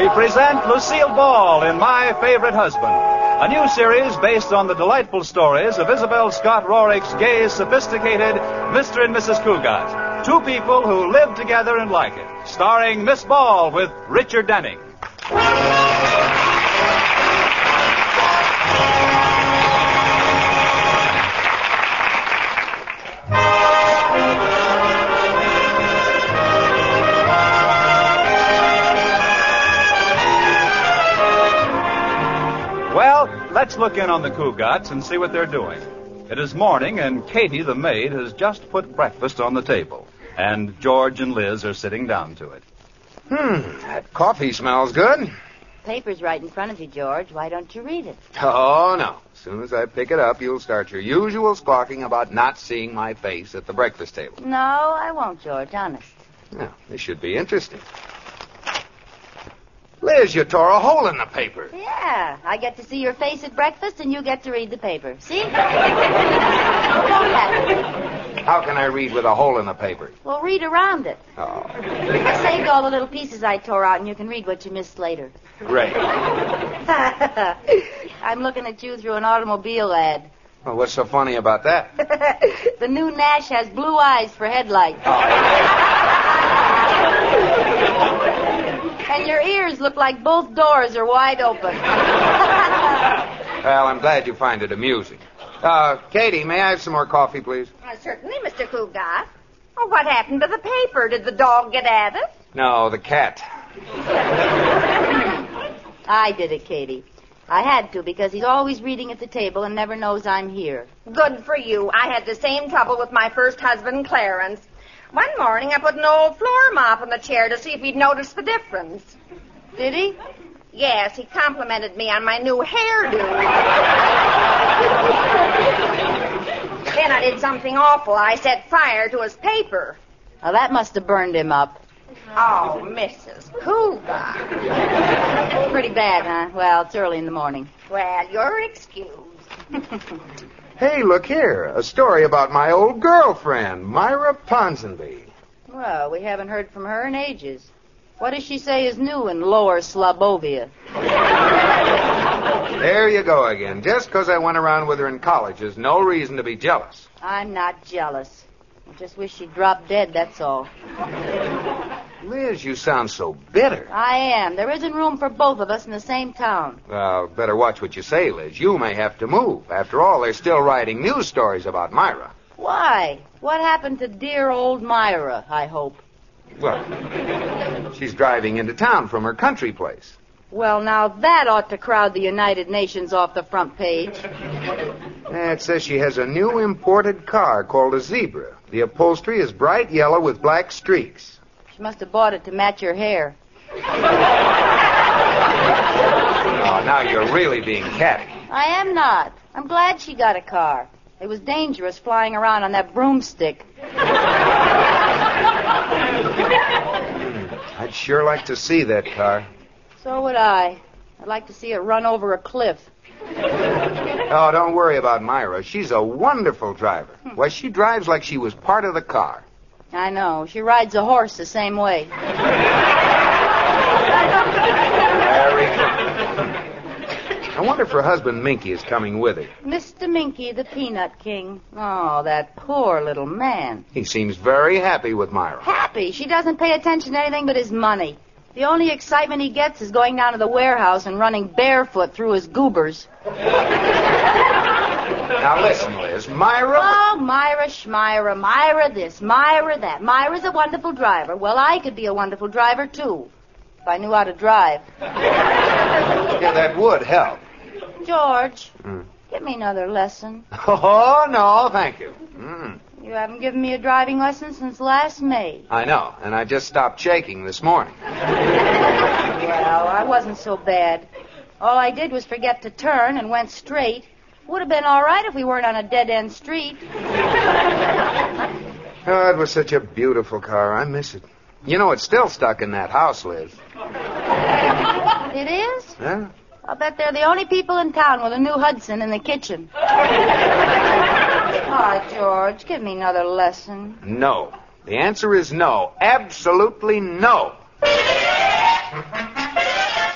we present Lucille Ball in My Favorite Husband, a new series based on the delightful stories of Isabel Scott Rorick's gay, sophisticated Mr. and Mrs. Cougat. Two people who live together and like it. Starring Miss Ball with Richard Denning. Let's look in on the Cougats and see what they're doing. It is morning, and Katie, the maid, has just put breakfast on the table. And George and Liz are sitting down to it. That coffee smells good. Paper's right in front of you, George. Why don't you read it? Oh, no. As soon as I pick it up, you'll start your usual squawking about not seeing my face at the breakfast table. No, I won't, George, honest. Now, this should be interesting. Liz, you tore a hole in the paper. Yeah, I get to see your face at breakfast, and you get to read the paper. See? Don't laugh at me. How can I read with a hole in the paper? Well, read around it. Oh. I saved all the little pieces I tore out, and you can read what you missed later. Great. I'm looking at you through an automobile ad. Well, what's so funny about that? The new Nash has blue eyes for headlights. And your ears look like both doors are wide open. Well, I'm glad you find it amusing. Katie, may I have some more coffee, please? Certainly, Mr. Cougat. Oh, what happened to the paper? Did the dog get at it? No, the cat. I did it, Katie. I had to, because he's always reading at the table and never knows I'm here. Good for you. I had the same trouble with my first husband, Clarence. One morning, I put an old floor mop on the chair to see if he'd notice the difference. Did he? Yes, he complimented me on my new hairdo. Then I did something awful. I set fire to his paper. Well, that must have burned him up. Oh, Mrs. Cougat. Pretty bad, huh? Well, it's early in the morning. Well, you're excused. Hey, look here. A story about my old girlfriend, Myra Ponsonby. Well, we haven't heard from her in ages. What does she say is new in Lower Slobovia? There you go again. Just because I went around with her in college is no reason to be jealous. I'm not jealous. I just wish she'd drop dead, that's all. Liz, you sound so bitter. I am. There isn't room for both of us in the same town. Well, better watch what you say, Liz. You may have to move. After all, they're still writing news stories about Myra. Why? What happened to dear old Myra, I hope? Well, she's driving into town from her country place. Well, now that ought to crowd the United Nations off the front page. It says she has a new imported car called a Zebra. The upholstery is bright yellow with black streaks. She must have bought it to match her hair. Oh, now you're really being catty. I am not. I'm glad she got a car. It was dangerous flying around on that broomstick. I'd sure like to see that car. So would I. I'd like to see it run over a cliff. Oh, don't worry about Myra. She's a wonderful driver. Why, she drives like she was part of the car. I know. She rides a horse the same way. Very good. I wonder if her husband Minky is coming with her. Mr. Minky, the Peanut King. Oh, that poor little man. He seems very happy with Myra. Happy? She doesn't pay attention to anything but his money. The only excitement he gets is going down to the warehouse and running barefoot through his goobers. Now listen, Liz. Myra... Oh, Myra Schmyra, Myra this, Myra that. Myra's a wonderful driver. Well, I could be a wonderful driver, too, if I knew how to drive. Yeah, that would help. George, give me another lesson. Oh, no, thank you. You haven't given me a driving lesson since last May. I know, and I just stopped shaking this morning. Well, I wasn't so bad. All I did was forget to turn and went straight. Would have been all right if we weren't on a dead-end street. Oh, it was such a beautiful car. I miss it. You know, it's still stuck in that house, Liz. It is? Yeah. I'll bet they're the only people in town with a new Hudson in the kitchen. Oh, George, give me another lesson. No. The answer is no. Absolutely no.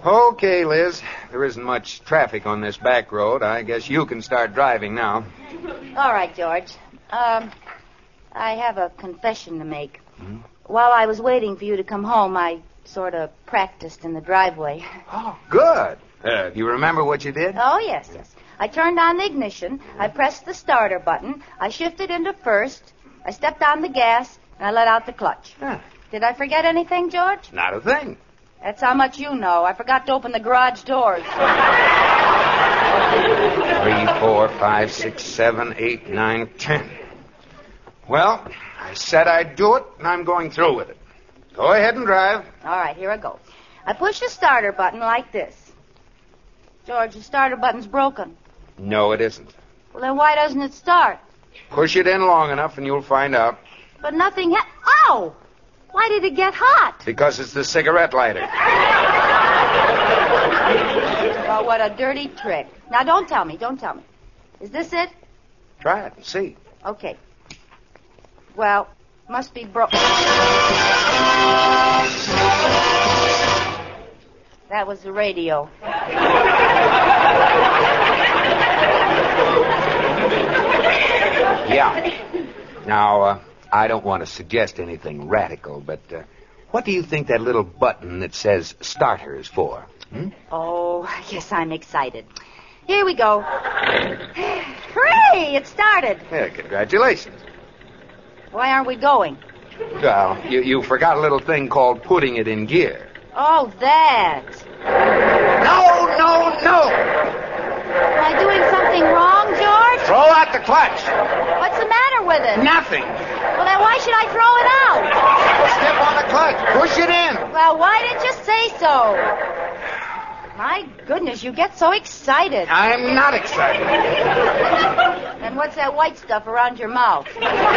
Okay, Liz. There isn't much traffic on this back road. I guess you can start driving now. All right, George. I have a confession to make. Mm-hmm. While I was waiting for you to come home, I sort of practiced in the driveway. Oh, good. Do you remember what you did? Oh, yes. I turned on the ignition. I pressed the starter button. I shifted into first. I stepped on the gas, and I let out the clutch. Huh. Did I forget anything, George? Not a thing. That's how much you know. I forgot to open the garage doors. 3, 4, 5, 6, 7, 8, 9, 10. Well, I said I'd do it, and I'm going through with it. Go ahead and drive. All right, here I go. I push the starter button like this. George, the starter button's broken. No, it isn't. Well, then why doesn't it start? Push it in long enough, and you'll find out. But nothing Ow! Why did it get hot? Because it's the cigarette lighter. Oh, what a dirty trick. Now, don't tell me. Is this it? Try it and see. Okay. Well, must be broken. That was the radio. Yeah. Now, I don't want to suggest anything radical, but what do you think that little button that says starter is for? Oh, yes, I'm excited. Here we go. Hooray! It started. Yeah, congratulations. Why aren't we going? Well, you forgot a little thing called putting it in gear. Oh, that. No! Am I doing something wrong, George? Throw out the clutch. What's the matter with it? Nothing. Well, then why should I throw it out? Step on the clutch. Push it in. Well, why didn't you say so? My goodness, you get so excited. I'm not excited. And what's that white stuff around your mouth?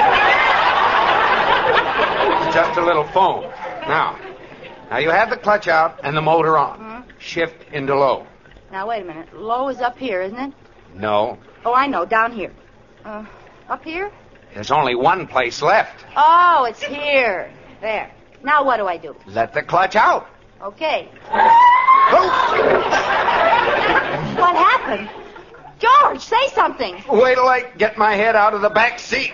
It's just a little foam. Now you have the clutch out and the motor on. Mm-hmm. Shift into low. Now, wait a minute. Low is up here, isn't it? No. Oh, I know. Down here. Up here? There's only one place left. Oh, it's here. There. Now what do I do? Let the clutch out. Okay. Oh. What happened? George, say something. Wait till I get my head out of the back seat.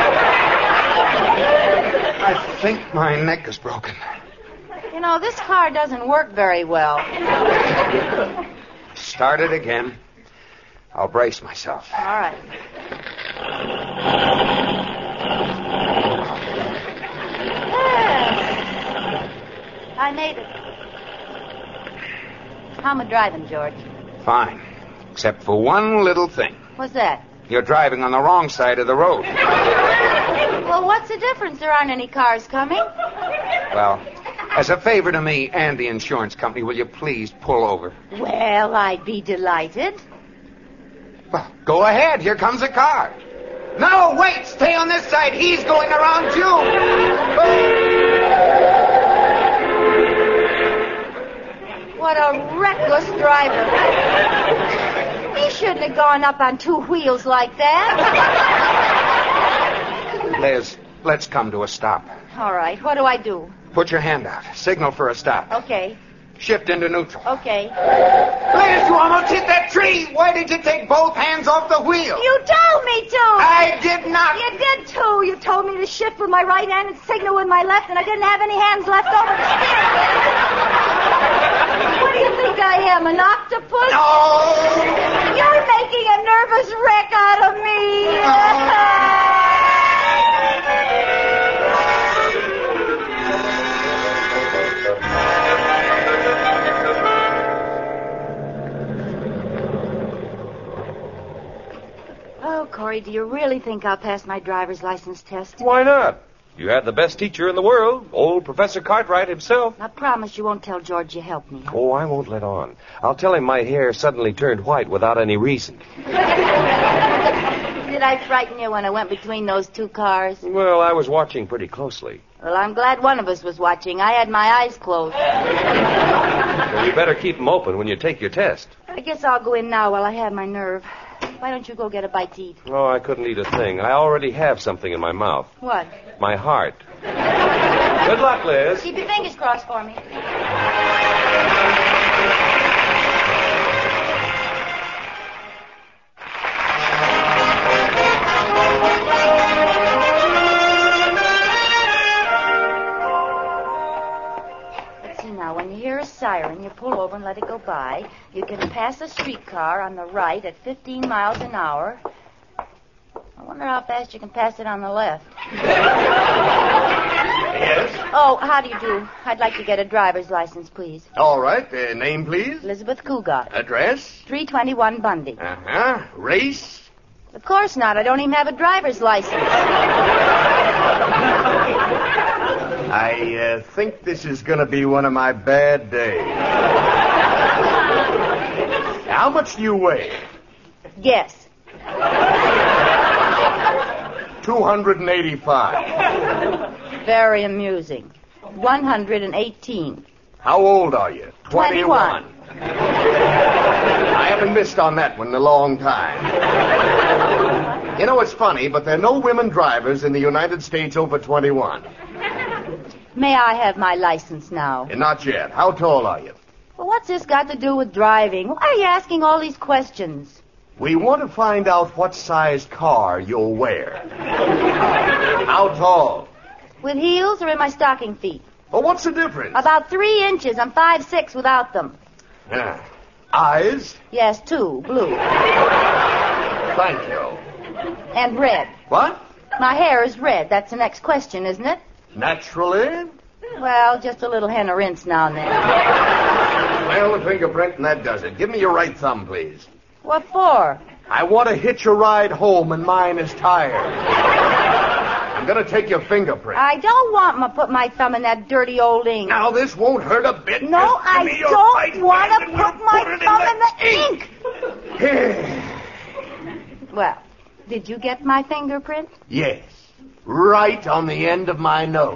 I think my neck is broken. You know, this car doesn't work very well. Start it again. I'll brace myself. All right. I made it. How am I driving, George? Fine. Except for one little thing. What's that? You're driving on the wrong side of the road. Well, what's the difference? There aren't any cars coming. Well, as a favor to me and the insurance company, will you please pull over? Well, I'd be delighted. Well, go ahead. Here comes a car. No, wait. Stay on this side. He's going around you. What a reckless driver. He shouldn't have gone up on two wheels like that. Liz, let's come to a stop. All right. What do I do? Put your hand out. Signal for a stop. Okay. Shift into neutral. Okay. Liz, you almost hit that tree. Why did you take both hands off the wheel? You told me to. I did not. You did, too. You told me to shift with my right hand and signal with my left, and I didn't have any hands left over to steer. What do you think I am, an octopus? No. You're making a nervous wreck out of me. Oh, Corey, do you really think I'll pass my driver's license test? Why not? You had the best teacher in the world, old Professor Cartwright himself. I promise you won't tell George you helped me. Huh? Oh, I won't let on. I'll tell him my hair suddenly turned white without any reason. Did I frighten you when I went between those two cars? Well, I was watching pretty closely. Well, I'm glad one of us was watching. I had my eyes closed. Well, you better keep them open when you take your test. I guess I'll go in now while I have my nerve. Why don't you go get a bite to eat? Oh, I couldn't eat a thing. I already have something in my mouth. What? My heart. Good luck, Liz. Keep your fingers crossed for me. and you pull over and let it go by. You can pass a streetcar on the right at 15 miles an hour. I wonder how fast you can pass it on the left. Yes? Oh, how do you do? I'd like to get a driver's license, please. All right. Name, please? Elizabeth Cougat. Address? 321 Bundy. Uh-huh. Race? Of course not. I don't even have a driver's license. I think this is going to be one of my bad days. How much do you weigh? Yes. 285. Very amusing. 118. How old are you? 21. I haven't missed on that one in a long time. You know, it's funny, but there are no women drivers in the United States over 21. May I have my license now? Not yet. How tall are you? Well, what's this got to do with driving? Why are you asking all these questions? We want to find out what size car you'll wear. How tall? With heels or in my stocking feet? Well, what's the difference? About 3 inches. I'm 5'6" without them. Eyes? Yes, 2. Blue. Thank you. And red. What? My hair is red. That's the next question, isn't it? Naturally? Well, just a little henna rinse now and then. Well, the fingerprint, and that does it. Give me your right thumb, please. What for? I want to hitch a ride home, and mine is tired. I'm going to take your fingerprint. I don't want to put my thumb in that dirty old ink. Now, this won't hurt a bit. No, Just give I me your don't right want hand to and we'll put my it thumb in the ink. Well, did you get my fingerprint? Yes. Right on the end of my nose.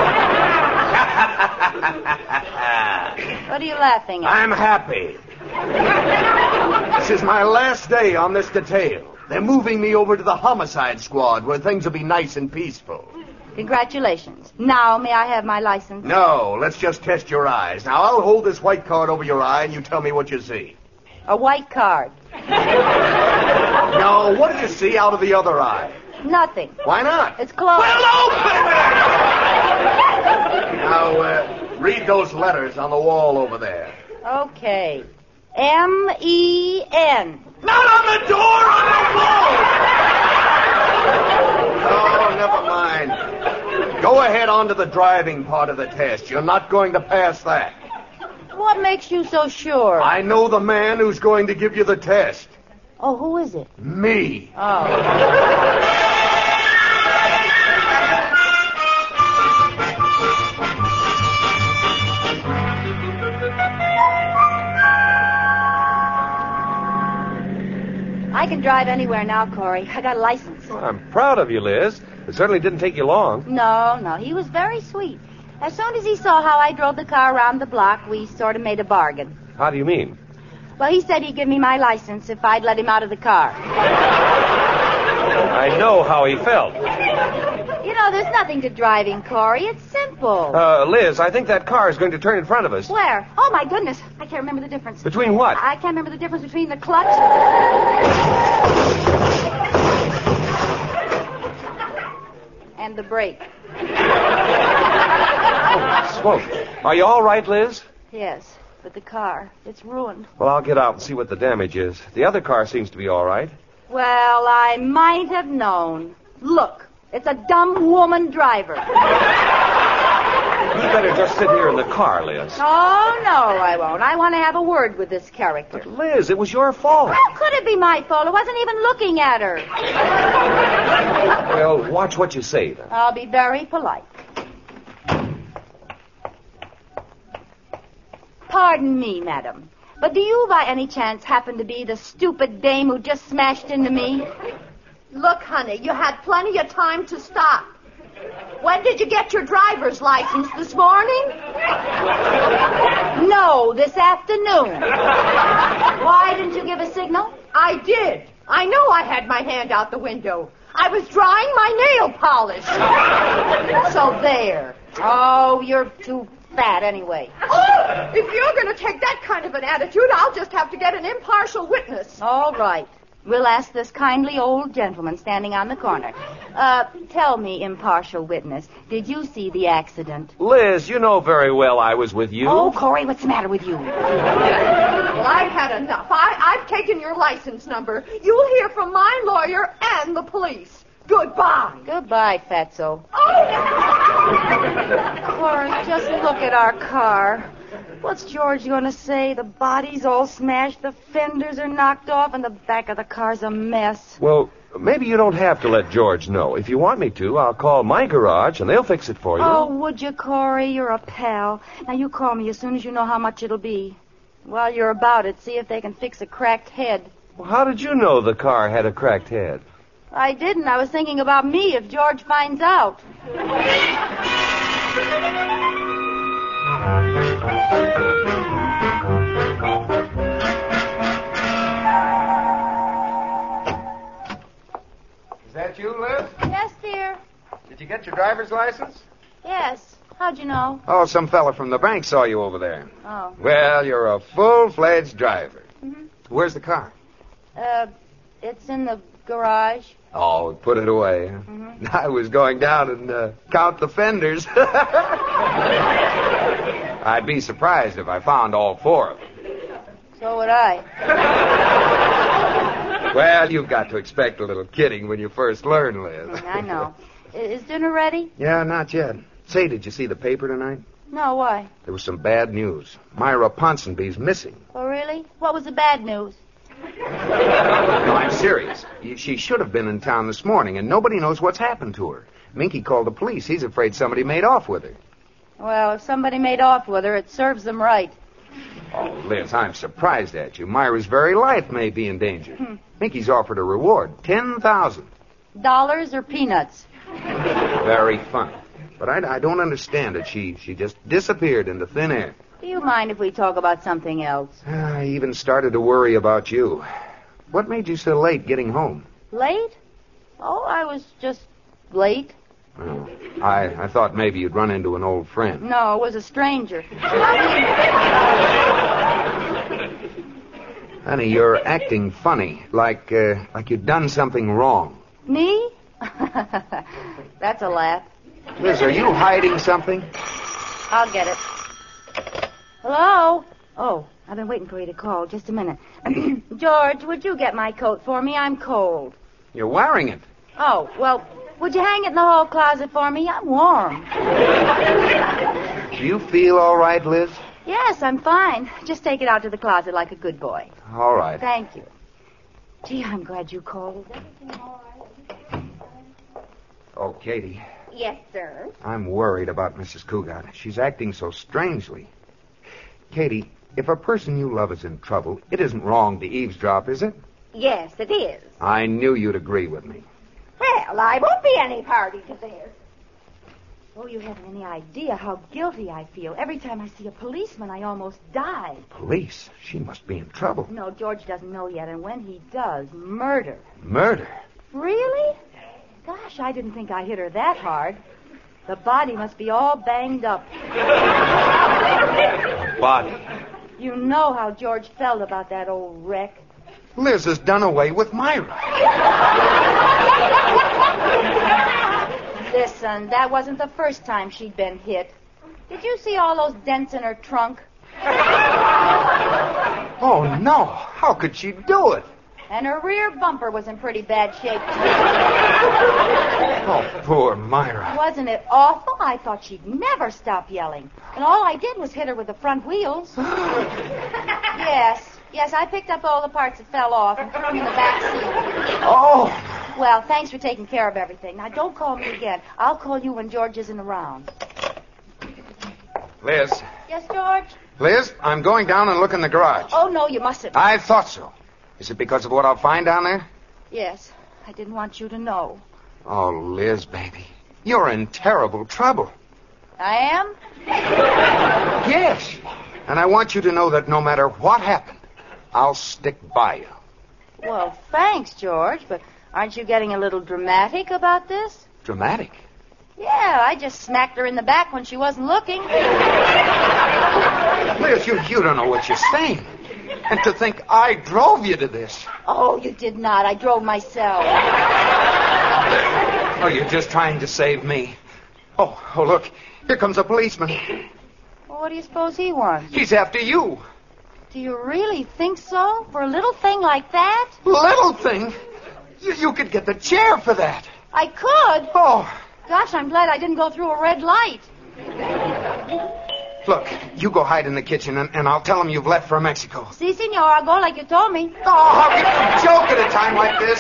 What are you laughing at? I'm happy. This is my last day on this detail. They're moving me over to the homicide squad where things will be nice and peaceful. Congratulations. Now, may I have my license? No, let's just test your eyes. Now, I'll hold this white card over your eye and you tell me what you see. A white card. No, what do you see out of the other eye? Nothing. Why not? It's closed. Well, open it! Now, read those letters on the wall over there. Okay. M-E-N. Not on the door, on the wall! Oh, never mind. Go ahead on to the driving part of the test. You're not going to pass that. What makes you so sure? I know the man who's going to give you the test. Oh, who is it? Me. Oh. I can drive anywhere now, Corey. I got a license. Well, I'm proud of you, Liz. It certainly didn't take you long. No, he was very sweet. As soon as he saw how I drove the car around the block, we sort of made a bargain. How do you mean? Well, he said he'd give me my license if I'd let him out of the car. I know how he felt. You know, there's nothing to driving, Corey. It's simple. Liz, I think that car is going to turn in front of us. Where? Oh, my goodness. I can't remember the difference. Between what? I can't remember the difference between the clutch and the brake. Oh, smoke. Are you all right, Liz? Yes, but the car, it's ruined. Well, I'll get out and see what the damage is. The other car seems to be all right. Well, I might have known. Look, it's a dumb woman driver. You better just sit here in the car, Liz. Oh, no, I won't. I want to have a word with this character. But, Liz, it was your fault. How could it be my fault? I wasn't even looking at her. Well, watch what you say, then. I'll be very polite. Pardon me, madam, but do you by any chance happen to be the stupid dame who just smashed into me? Look, honey, you had plenty of time to stop. When did you get your driver's license? This morning? No, this afternoon. Why didn't you give a signal? I did. I know I had my hand out the window. I was drying my nail polish. So there. Oh, you're too fat anyway. Oh, if you're going to take that kind of an attitude, I'll just have to get an impartial witness. All right. We'll ask this kindly old gentleman standing on the corner. Tell me, impartial witness, did you see the accident? Liz, you know very well I was with you. Oh, Corey, what's the matter with you? Well, I've had enough. I've taken your license number. You'll hear from my lawyer and the police. Goodbye. Goodbye, Fatso. Oh! Corey, just look at our car. What's George going to say? The body's all smashed, the fenders are knocked off, and the back of the car's a mess. Well, maybe you don't have to let George know. If you want me to, I'll call my garage, and they'll fix it for you. Oh, would you, Corey? You're a pal. Now, you call me as soon as you know how much it'll be. While you're about it, see if they can fix a cracked head. Well, how did you know the car had a cracked head? I didn't. I was thinking about me if George finds out. Is that you, Liz? Yes, dear. Did you get your driver's license? Yes. How'd you know? Oh, some fella from the bank saw you over there. Oh. Well, you're a full-fledged driver. Mm-hmm. Where's the car? It's in the garage. Oh, put it away. Huh? Mm-hmm. I was going down and count the fenders. I'd be surprised if I found all 4 of them. So would I. Well, you've got to expect a little kidding when you first learn, Liz. I know. Is dinner ready? Yeah, not yet. Say, did you see the paper tonight? No, why? There was some bad news. Myra Ponsonby's missing. Oh, really? What was the bad news? No, I'm serious. She should have been in town this morning, and nobody knows what's happened to her. Minky called the police. He's afraid somebody made off with her. Well, if somebody made off with her, it serves them right. Oh, Liz, I'm surprised at you. Myra's very life may be in danger. Minky's offered a reward, $10,000. Dollars or peanuts? Very funny. But I don't understand it. She just disappeared into thin air. Do you mind if we talk about something else? I even started to worry about you. What made you so late getting home? Late? Oh, I was just late. Oh, I thought maybe you'd run into an old friend. No, it was a stranger. Honey, you're acting funny, like you'd done something wrong. Me? That's a laugh. Liz, are you hiding something? I'll get it. Hello? Oh, I've been waiting for you to call. Just a minute. George, would you get my coat for me? I'm cold. You're wearing it. Oh, well, would you hang it in the hall closet for me? I'm warm. Do you feel all right, Liz? Yes, I'm fine. Just take it out to the closet like a good boy. All right. Thank you. Gee, I'm glad you called. Oh, Katie, Yes, sir. I'm worried about Mrs. Cougat. She's acting so strangely. Katie, if a person you love is in trouble, it isn't wrong to eavesdrop, is it? Yes, it is. I knew you'd agree with me. Well, I won't be any party to this. Oh, you haven't any idea how guilty I feel. Every time I see a policeman, I almost die. Police? She must be in trouble. No, George doesn't know yet, and when he does, murder. Murder? Really? Gosh, I didn't think I hit her that hard. The body must be all banged up. Body. You know how George felt about that old wreck. Liz has done away with Myra. Listen, that wasn't the first time she'd been hit. Did you see all those dents in her trunk? Oh, no. How could she do it? And her rear bumper was in pretty bad shape, too. Oh, poor Myra. Wasn't it awful? I thought she'd never stop yelling. And all I did was hit her with the front wheels. Yes, I picked up all the parts that fell off and put them in the back seat. Oh. Well, thanks for taking care of everything. Now, don't call me again. I'll call you when George isn't around. Liz. Yes, George? Liz, I'm going down and look in the garage. Oh, no, you mustn't. I thought so. Is it because of what I'll find down there? Yes, I didn't want you to know. Oh, Liz, baby. You're in terrible trouble. I am? Yes. And I want you to know that no matter what happened, I'll stick by you. Well, thanks, George, but aren't you getting a little dramatic about this? Dramatic? Yeah, I just smacked her in the back when she wasn't looking. Liz, you don't know what you're saying. And to think I drove you to this. Oh, you did not. I drove myself. Oh, you're just trying to save me. Oh, look. Here comes a policeman. Well, what do you suppose he wants? He's after you. Do you really think so? For a little thing like that? Little thing? You could get the chair for that. I could? Oh. Gosh, I'm glad I didn't go through a red light. Look, you go hide in the kitchen, and I'll tell them you've left for Mexico. Si, senor. I'll go like you told me. Oh, how can you joke at a time like this?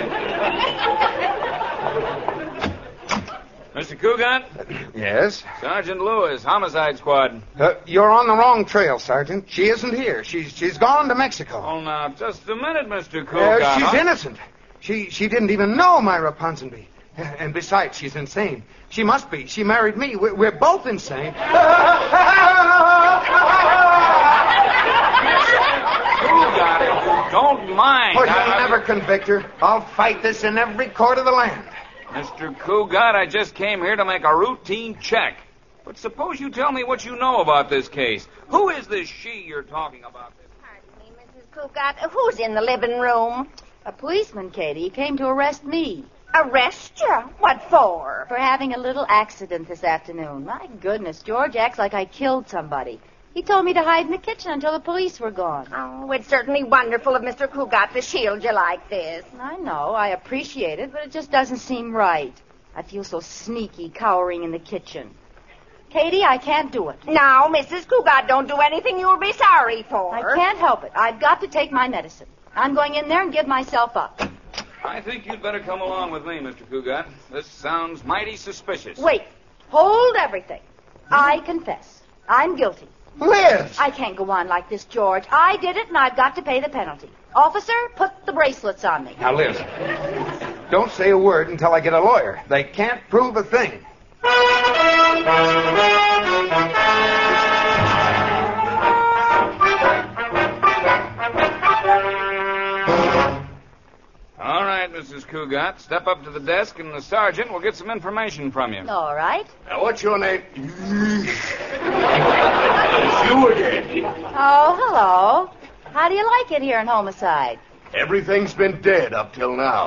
Mr. Coogan? Yes? Sergeant Lewis, Homicide Squad. You're on the wrong trail, Sergeant. She isn't here. She's gone to Mexico. Oh, now, just a minute, Mr. Coogan. She's innocent. She didn't even know Myra Ponsonby. And besides, she's insane. She must be. She married me. We're both insane. Coogan, don't mind. Oh, you'll never convict her. I'll fight this in every court of the land. Mr. Coogan, I just came here to make a routine check. But suppose you tell me what you know about this case. Who is this she you're talking about? Pardon me, Mrs. Coogan. Who's in the living room? A policeman, Katie. He came to arrest me. Arrest you? What for? For having a little accident this afternoon. My goodness, George acts like I killed somebody. He told me to hide in the kitchen until the police were gone. Oh, it's certainly wonderful of Mr. Coogan to shield you like this. I know. I appreciate it, but it just doesn't seem right. I feel so sneaky cowering in the kitchen. Katie, I can't do it. Now, Mrs. Coogan, don't do anything you'll be sorry for. I can't help it. I've got to take my medicine. I'm going in there and give myself up. I think you'd better come along with me, Mr. Coogan. This sounds mighty suspicious. Wait. Hold everything. I confess. I'm guilty. Liz! I can't go on like this, George. I did it, and I've got to pay the penalty. Officer, put the bracelets on me. Now, Liz, don't say a word until I get a lawyer. They can't prove a thing. All right, Mrs. Coogan, step up to the desk, and the sergeant will get some information from you. All right. Now, what's your name? It's you again. Oh, hello. How do you like it here in Homicide? Everything's been dead up till now.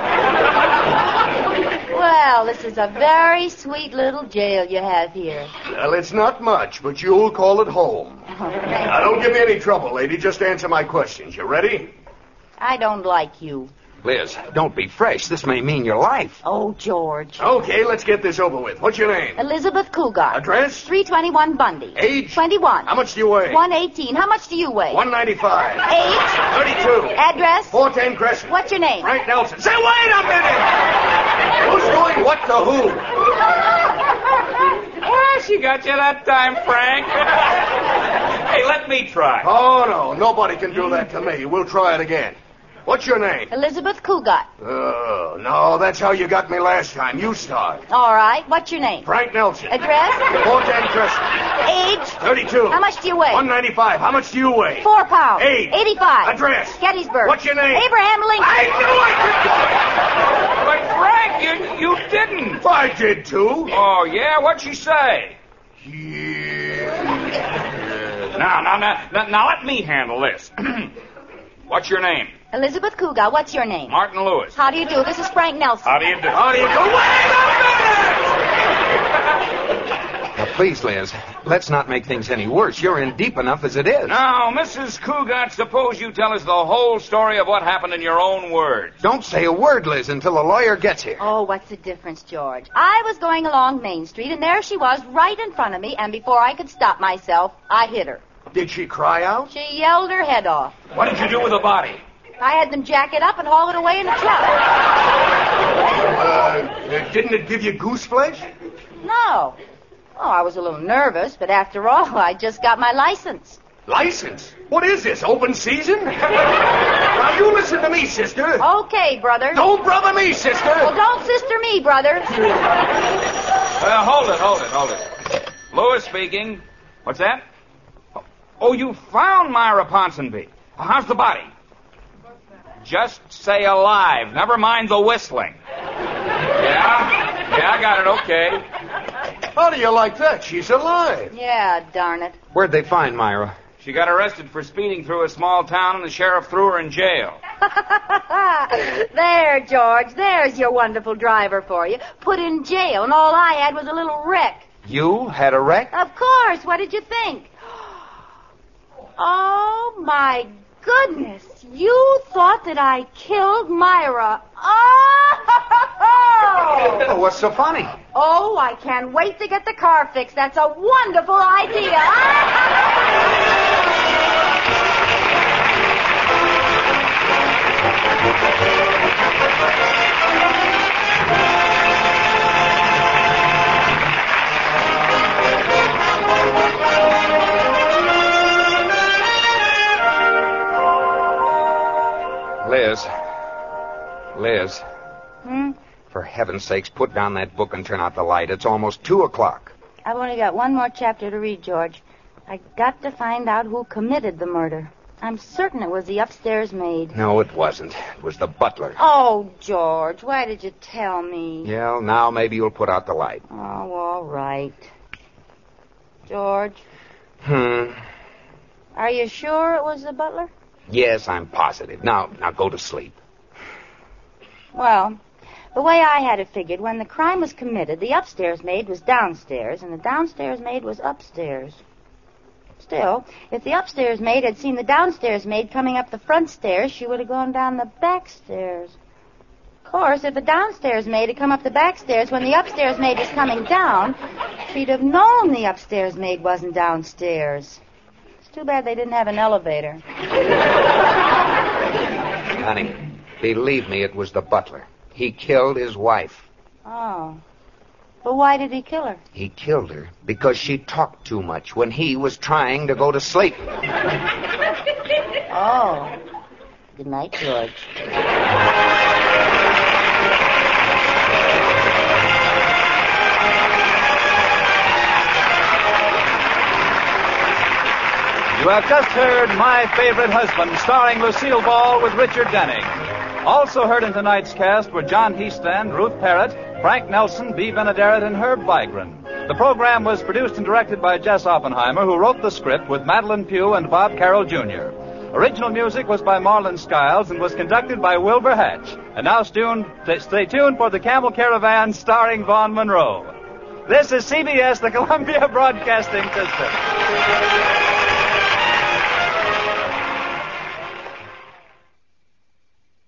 Well, this is a very sweet little jail you have here. Well, it's not much, but you'll call it home. Now, don't give me any trouble, lady. Just answer my questions. You ready? I don't like you. Liz, don't be fresh. This may mean your life. Oh, George. Okay, let's get this over with. What's your name? Elizabeth Coogan. Address? 321 Bundy. Age? 21. How much do you weigh? 118. How much do you weigh? 195. Age? 32. Address? 410 Crescent. What's your name? Frank Nelson. Say, wait a minute! Who's doing what to who? Well, she got you that time, Frank. Hey, let me try. Oh, no. Nobody can do that to me. We'll try it again. What's your name? Elizabeth Coogan. Oh, no, that's how you got me last time. You start. All right. What's your name? Frank Nelson. Address? 410 Crescent. Age? 32. How much do you weigh? 195. How much do you weigh? 4 pounds. Age? 85. Address? Gettysburg. What's your name? Abraham Lincoln. I knew I But, Frank, you didn't. could do it! I did, too. Oh, yeah? What'd she say? Yeah. Now, let me handle this. What's your name? Elizabeth Coogan. What's your name? Martin Lewis. How do you do? This is Frank Nelson. How do you do? How do you do? Now, please, Liz, let's not make things any worse. You're in deep enough as it is. Now, Mrs. Coogan, suppose you tell us the whole story of what happened in your own words. Don't say a word, Liz, until the lawyer gets here. Oh, what's the difference, George? I was going along Main Street, and there she was right in front of me, and before I could stop myself, I hit her. Did she cry out? She yelled her head off. What did you do with the body? I had them jack it up and haul it away in a truck. Didn't it give you goose flesh? No. Oh, I was a little nervous, but after all, I just got my license. License? What is this, open season? Now, you listen to me, sister. Okay, brother. Don't brother me, sister. Well, don't sister me, brother. Hold it. Lewis speaking. What's that? Oh, you found Myra Ponsonby. How's the body? Just say alive. Never mind the whistling. Yeah, I got it. Okay. How do you like that? She's alive. Yeah, darn it. Where'd they find Myra? She got arrested for speeding through a small town, and the sheriff threw her in jail. There, George. There's your wonderful driver for you. Put in jail, and all I had was a little wreck. You had a wreck? Of course. What did you think? Oh, my goodness. You thought that I killed Myra. Oh! Well, what's so funny? Oh, I can't wait to get the car fixed. That's a wonderful idea. Liz. For heaven's sakes, put down that book and turn out the light. It's almost 2:00. I've only got one more chapter to read, George. I got to find out who committed the murder. I'm certain it was the upstairs maid. No, it wasn't. It was the butler. Oh, George, why did you tell me? Yeah, now maybe you'll put out the light. Oh, all right. George? Are you sure it was the butler? Yes, I'm positive. Now go to sleep. Well, the way I had it figured, when the crime was committed, the upstairs maid was downstairs, and the downstairs maid was upstairs. Still, if the upstairs maid had seen the downstairs maid coming up the front stairs, she would have gone down the back stairs. Of course, if the downstairs maid had come up the back stairs when the upstairs maid was coming down, she'd have known the upstairs maid wasn't downstairs. It's too bad they didn't have an elevator. Honey, believe me, it was the butler. He killed his wife. Oh. But why did he kill her? He killed her because she talked too much when he was trying to go to sleep. Oh. Good night, George. You have just heard My Favorite Husband, starring Lucille Ball with Richard Denning. Also heard in tonight's cast were John Heastand, Ruth Parrott, Frank Nelson, B. Benaderet, and Herb Vigran. The program was produced and directed by Jess Oppenheimer, who wrote the script with Madeline Pugh and Bob Carroll, Jr. Original music was by Marlon Skiles and was conducted by Wilbur Hatch. And now stay tuned for The Camel Caravan, starring Vaughn Monroe. This is CBS, the Columbia Broadcasting System.